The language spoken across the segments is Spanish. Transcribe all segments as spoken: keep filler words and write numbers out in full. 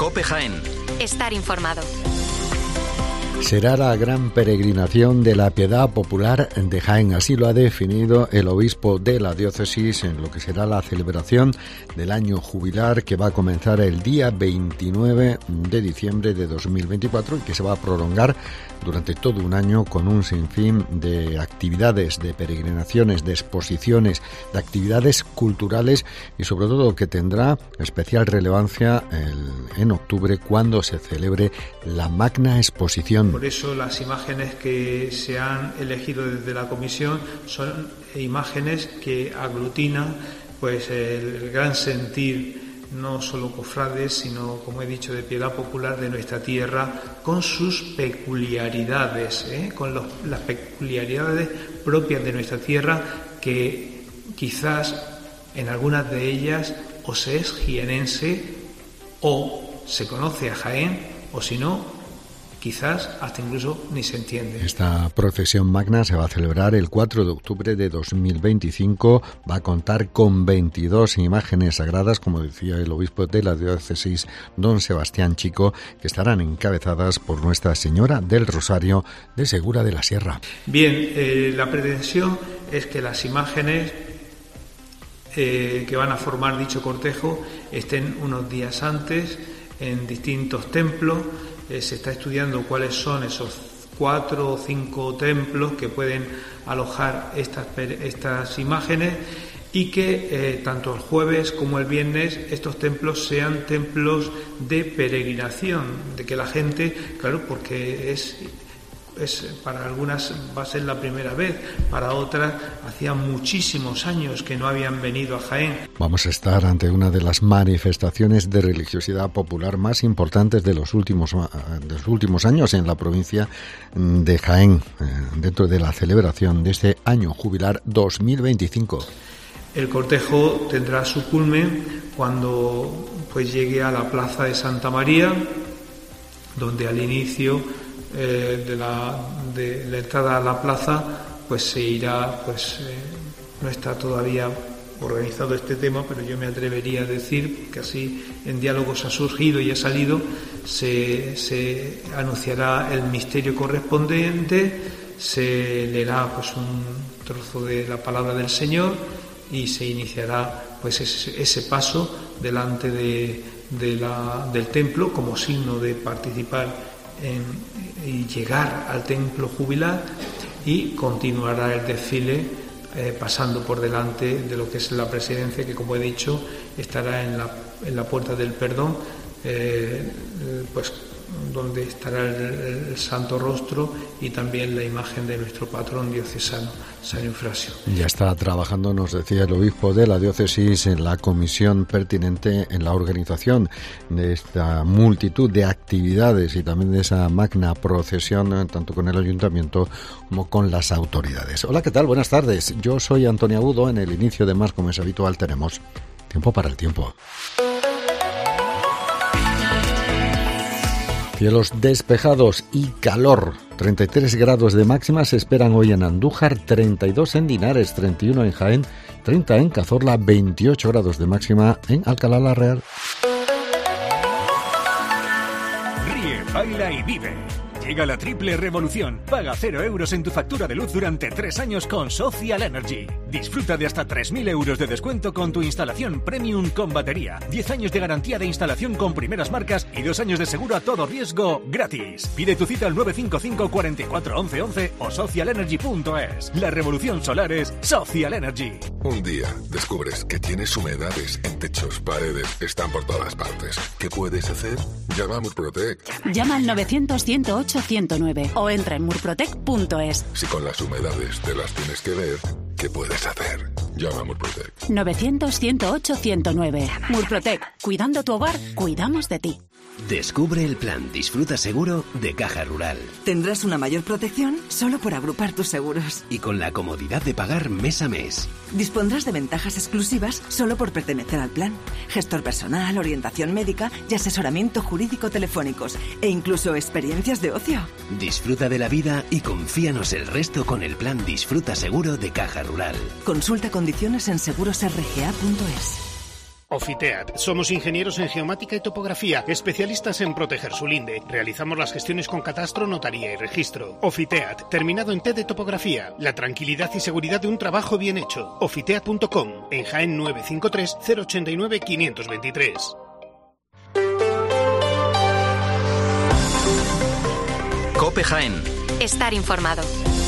COPE Jaén. Estar informado. Será la gran peregrinación de la Piedad Popular de Jaén. Así lo ha definido el obispo de la diócesis en lo que será la celebración del año jubilar, que va a comenzar el día veintinueve de diciembre de dos mil veinticuatro y que se va a prolongar durante todo un año con un sinfín de actividades, de peregrinaciones, de exposiciones, de actividades culturales y sobre todo que tendrá especial relevancia el, en octubre, cuando se celebre la Magna Exposición. Por eso las imágenes que se han elegido desde la comisión son imágenes que aglutinan pues el, el gran sentir no solo cofrades, sino, como he dicho, de piedad popular de nuestra tierra, con sus peculiaridades, ¿eh? con los, las peculiaridades propias de nuestra tierra, que quizás en algunas de ellas o se es jienense o se conoce a Jaén, o si no, quizás hasta incluso ni se entiende. Esta procesión magna se va a celebrar el cuatro de octubre de dos mil veinticinco. Va a contar con veintidós imágenes sagradas, como decía el obispo de la diócesis, don Sebastián Chico, que estarán encabezadas por Nuestra Señora del Rosario de Segura de la Sierra. Bien, eh, la pretensión es que las imágenes eh, que van a formar dicho cortejo estén unos días antes en distintos templos. Eh, se está estudiando cuáles son esos cuatro o cinco templos que pueden alojar estas, estas imágenes, y que eh, tanto el jueves como el viernes estos templos sean templos de peregrinación, de que la gente, claro, porque es... Es, para algunas va a ser la primera vez, para otras hacía muchísimos años que no habían venido a Jaén. Vamos a estar ante una de las manifestaciones de religiosidad popular más importantes de los últimos, de los últimos años en la provincia de Jaén, dentro de la celebración de este año jubilar dos mil veinticinco. El cortejo tendrá su culmen cuando pues llegue a la plaza de Santa María, donde al inicio Eh, de, la, de la entrada a la plaza pues se irá, pues eh, no está todavía organizado este tema, pero yo me atrevería a decir que así en diálogos ha surgido y ha salido, se, se anunciará el misterio correspondiente, se leerá pues un trozo de la palabra del Señor y se iniciará pues ese, ese paso delante de, de la, del templo como signo de participar En, y llegar al templo jubilar, y continuará el desfile eh, pasando por delante de lo que es la presidencia, que, como he dicho, estará en la, en la Puerta del Perdón, eh, pues donde estará el, el Santo Rostro y también la imagen de nuestro patrón diocesano, San Eufrasio. Ya está trabajando, nos decía el obispo de la diócesis, en la comisión pertinente en la organización de esta multitud de actividades y también de esa magna procesión, tanto con el ayuntamiento como con las autoridades. Hola, ¿qué tal? Buenas tardes. Yo soy Antonio Agudo. En el inicio de más, como es habitual, tenemos tiempo para el tiempo. Cielos despejados y calor. treinta y tres grados de máxima se esperan hoy en Andújar, treinta y dos en Linares, treinta y uno en Jaén, treinta en Cazorla, veintiocho grados de máxima en Alcalá la Real. Ríe, baila y vive. Llega la triple revolución. Paga cero euros en tu factura de luz durante tres años con Social Energy. Disfruta de hasta tres mil euros de descuento con tu instalación premium con batería. diez años de garantía de instalación con primeras marcas y dos años de seguro a todo riesgo gratis. Pide tu cita al nueve cinco cinco, cuatro cuatro, once once o social energy punto es. La revolución solar es Social Energy. Un día descubres que tienes humedades en techos, paredes, están por todas partes. ¿Qué puedes hacer? Llama a Murprotec. Llama al novecientos, ciento ocho, ciento nueve o entra en murprotec punto es. Si con las humedades te las tienes que ver, ¿qué puedes hacer? Llama a Murprotec. novecientos, ciento ocho, ciento nueve. Murprotec. Cuidando tu hogar, cuidamos de ti. Descubre el plan Disfruta Seguro de Caja Rural. Tendrás una mayor protección solo por agrupar tus seguros. Y con la comodidad de pagar mes a mes. Dispondrás de ventajas exclusivas solo por pertenecer al plan. Gestor personal, orientación médica y asesoramiento jurídico telefónicos. E incluso experiencias de ocio. Disfruta de la vida y confíanos el resto con el plan Disfruta Seguro de Caja Rural. Consulta condiciones en seguros r g a punto es. Ofiteat. Somos ingenieros en geomática y topografía, especialistas en proteger su linde. Realizamos las gestiones con catastro, notaría y registro. Ofiteat, terminado en T de topografía. La tranquilidad y seguridad de un trabajo bien hecho. Ofiteat punto com, en Jaén nueve cinco tres, cero ocho nueve, cinco dos tres. COPE Jaén. Estar informado.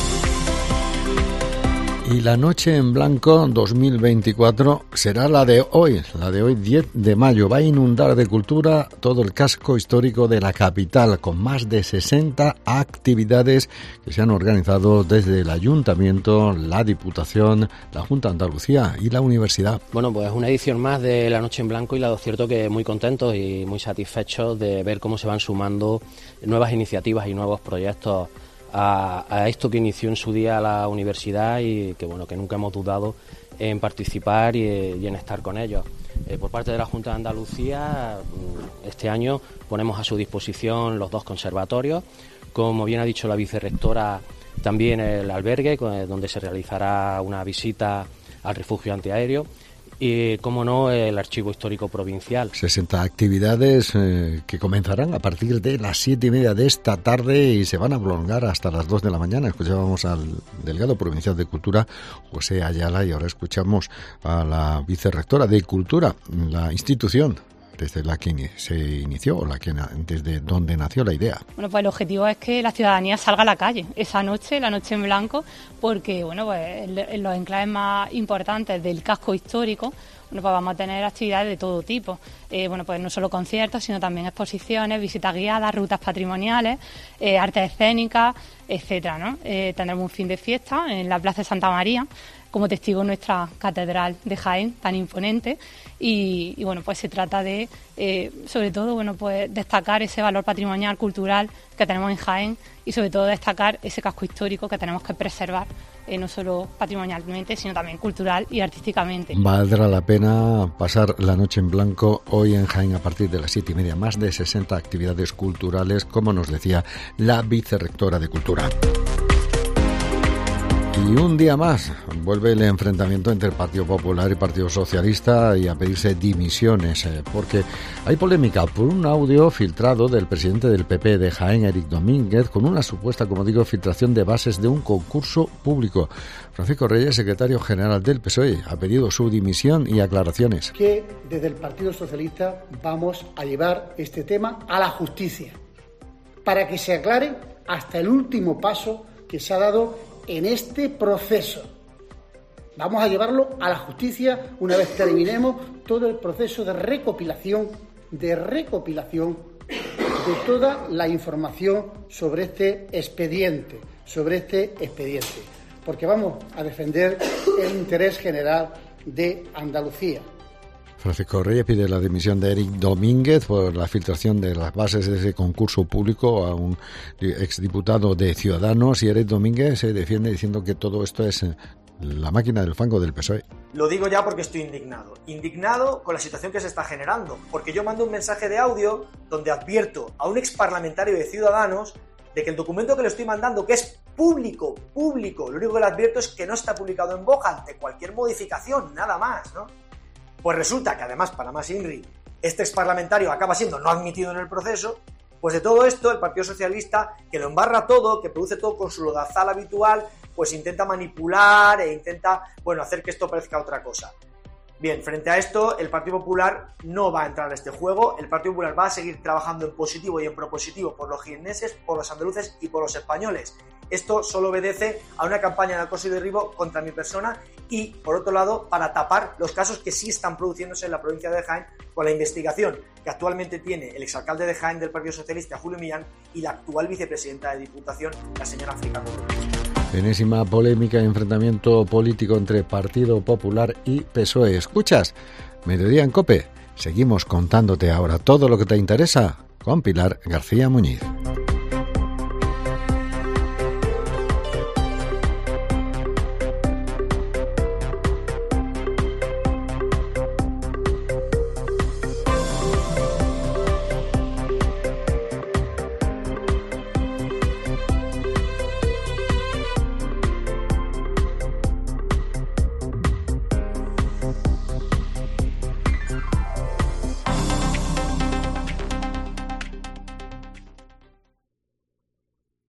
Y la Noche en Blanco dos mil veinticuatro será la de hoy, la de hoy diez de mayo. Va a inundar de cultura todo el casco histórico de la capital, con más de sesenta actividades que se han organizado desde el Ayuntamiento, la Diputación, la Junta de Andalucía y la Universidad. Bueno, pues una edición más de la Noche en Blanco, y lo cierto que muy contentos y muy satisfechos de ver cómo se van sumando nuevas iniciativas y nuevos proyectos A, a esto que inició en su día la universidad y que bueno que nunca hemos dudado en participar y, y en estar con ellos. Eh, por parte de la Junta de Andalucía, este año ponemos a su disposición los dos conservatorios, como bien ha dicho la vicerrectora, también el albergue, donde se realizará una visita al refugio antiaéreo, y, como no, el Archivo Histórico Provincial. sesenta actividades eh, que comenzarán a partir de las siete y media de esta tarde y se van a prolongar hasta las dos de la mañana. Escuchábamos al delegado provincial de Cultura, José Ayala, y ahora escuchamos a la vicerrectora de Cultura, la institución desde la que se inició, o la que desde donde nació la idea. Bueno, pues el objetivo es que la ciudadanía salga a la calle esa noche, la Noche en Blanco, porque bueno, pues en los enclaves más importantes del casco histórico, bueno, pues vamos a tener actividades de todo tipo. Eh, bueno, pues no solo conciertos, sino también exposiciones, visitas guiadas, rutas patrimoniales, eh, artes escénicas, etcétera, ¿no? Eh, tendremos un fin de fiesta en la Plaza de Santa María, como testigo nuestra catedral de Jaén tan imponente, y, y bueno, pues se trata de eh, sobre todo bueno pues destacar ese valor patrimonial, cultural que tenemos en Jaén, y sobre todo destacar ese casco histórico que tenemos que preservar, eh, no solo patrimonialmente, sino también cultural y artísticamente. Valdrá la pena pasar la Noche en Blanco hoy en Jaén a partir de las siete y media. Más de sesenta actividades culturales, como nos decía la vicerrectora de Cultura. Y un día más vuelve el enfrentamiento entre el Partido Popular y Partido Socialista, y a pedirse dimisiones, eh, porque hay polémica por un audio filtrado del presidente del P P de Jaén, Eric Domínguez, con una supuesta, como digo, filtración de bases de un concurso público. Francisco Reyes, secretario general del P S O E, ha pedido su dimisión y aclaraciones. Que desde el Partido Socialista vamos a llevar este tema a la justicia, para que se aclare hasta el último paso que se ha dado en este proceso. Vamos a llevarlo a la justicia una vez terminemos todo el proceso de recopilación, de recopilación de toda la información sobre este expediente, sobre este expediente, porque vamos a defender el interés general de Andalucía. Francisco Reyes pide la dimisión de Eric Domínguez por la filtración de las bases de ese concurso público a un exdiputado de Ciudadanos, y Eric Domínguez se defiende diciendo que todo esto es la máquina del fango del P S O E. Lo digo ya porque estoy indignado. Indignado con la situación que se está generando, porque yo mando un mensaje de audio donde advierto a un exparlamentario de Ciudadanos de que el documento que le estoy mandando, que es público, público, lo único que le advierto es que no está publicado en Boja ante cualquier modificación, nada más, ¿no? Pues resulta que además, para más Inri, este exparlamentario acaba siendo no admitido en el proceso. Pues de todo esto, el Partido Socialista, que lo embarra todo, que produce todo con su lodazal habitual, pues intenta manipular e intenta, bueno, hacer que esto parezca otra cosa. Bien, frente a esto, el Partido Popular no va a entrar a este juego. El Partido Popular va a seguir trabajando en positivo y en propositivo por los jienenses, por los andaluces y por los españoles. Esto solo obedece a una campaña de acoso y derribo contra mi persona y, por otro lado, para tapar los casos que sí están produciéndose en la provincia de Jaén con la investigación que actualmente tiene el exalcalde de Jaén del Partido Socialista, Julio Millán, y la actual vicepresidenta de Diputación, la señora África Coro. Enésima polémica y enfrentamiento político entre Partido Popular y P S O E. ¿Escuchas? Mediodía en COPE. Seguimos contándote ahora todo lo que te interesa con Pilar García Muñiz.